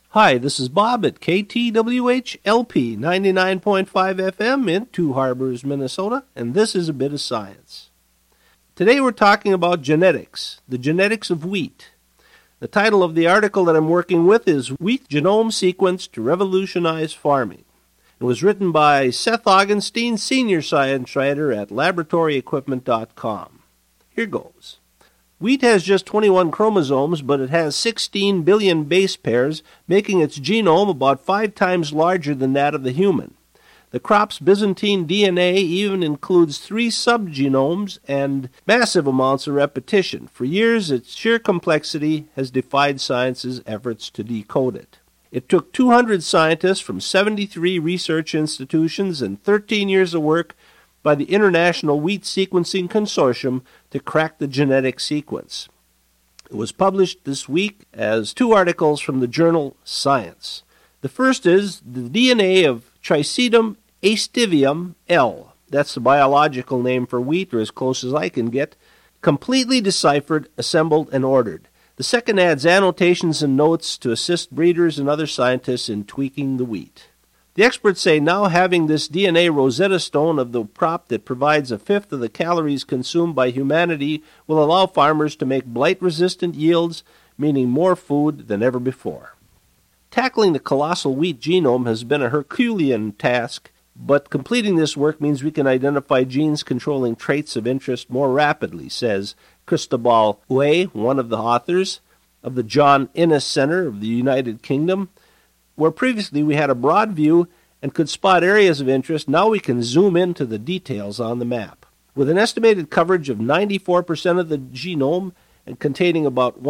Hi, this is Bob at KTWH LP 99.5 FM in Two Harbors, Minnesota, and this is A Bit of Science. Today we're talking about genetics, the genetics of wheat. The title of the article that I'm working with is Wheat Genome Sequence to Revolutionize Farming. It was written by Seth Augenstein, Senior Science Writer at LaboratoryEquipment.com. Here goes. Wheat has just 21 chromosomes, but it has 16 billion base pairs, making its genome about 5 times larger than that of the human. The crop's Byzantine DNA even includes 3 subgenomes and massive amounts of repetition. For years, its sheer complexity has defied science's efforts to decode it. It took 200 scientists from 73 research institutions and 13 years of work by the International Wheat Sequencing Consortium to crack the genetic sequence. It was published this week as 2 articles from the journal Science. The first is the DNA of Trisedum aestivium L. That's the biological name for wheat, or as close as I can get. Completely deciphered, assembled, and ordered. The second adds annotations and notes to assist breeders and other scientists in tweaking the wheat. The experts say now having this DNA Rosetta Stone of the crop that provides 1/5 of the calories consumed by humanity will allow farmers to make blight-resistant yields, meaning more food than ever before. Tackling the colossal wheat genome has been a Herculean task, but completing this work means we can identify genes controlling traits of interest more rapidly, says Cristobal Huet, one of the authors of the John Innes Center of the United Kingdom. Where previously we had a broad view and could spot areas of interest, now we can zoom into the details on the map. With an estimated coverage of 94% of the genome and containing about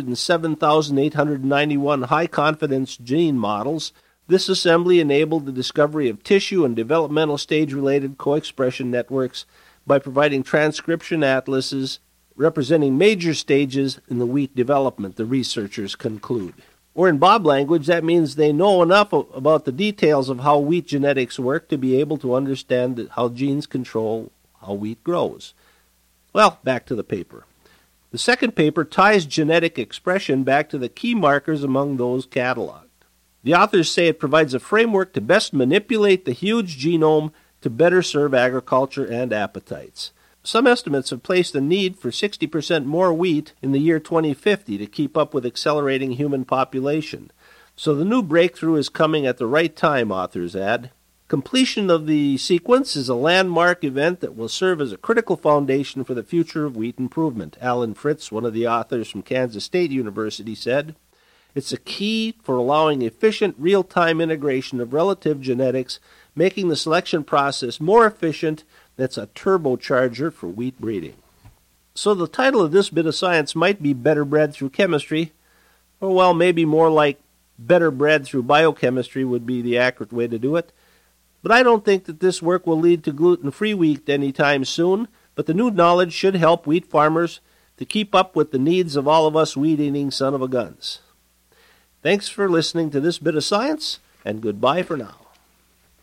107,891 high-confidence gene models, this assembly enabled the discovery of tissue and developmental stage-related co-expression networks by providing transcription atlases representing major stages in the wheat development, the researchers conclude. Or in Bob language, that means they know enough about the details of how wheat genetics work to be able to understand how genes control how wheat grows. Well, back to the paper. The second paper ties genetic expression back to the key markers among those cataloged. The authors say it provides a framework to best manipulate the huge genome to better serve agriculture and appetites. Some estimates have placed the need for 60% more wheat in the year 2050 to keep up with accelerating human population. So the new breakthrough is coming at the right time, authors add. Completion of the sequence is a landmark event that will serve as a critical foundation for the future of wheat improvement, Alan Fritz, one of the authors from Kansas State University, said. It's a key for allowing efficient real-time integration of relative genetics, making the selection process more efficient. That's a turbocharger for wheat breeding. So the title of this bit of science might be Better Bred Through Chemistry, or well, maybe more like Better Bred Through Biochemistry would be the accurate way to do it. But I don't think that this work will lead to gluten-free wheat anytime soon, but the new knowledge should help wheat farmers to keep up with the needs of all of us wheat-eating son-of-a-guns. Thanks for listening to this bit of science, and goodbye for now.